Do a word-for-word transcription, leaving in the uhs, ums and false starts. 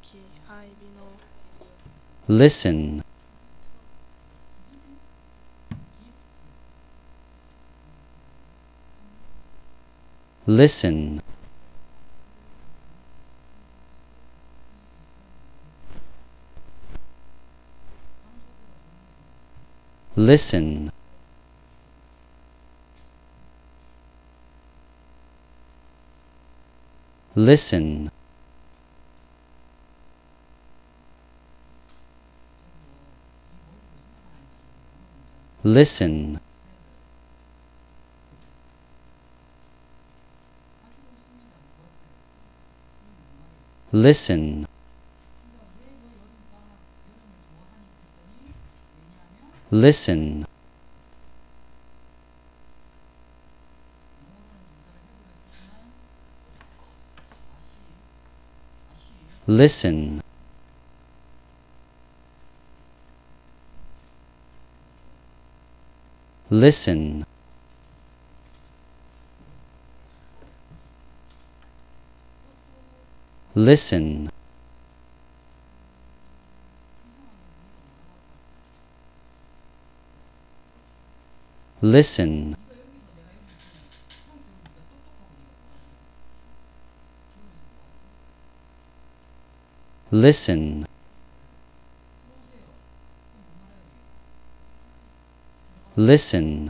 はい、ビノ。 listen, listen, listen, listen, listen, listen, listen, listen, listen, listen, listen, listen, listen.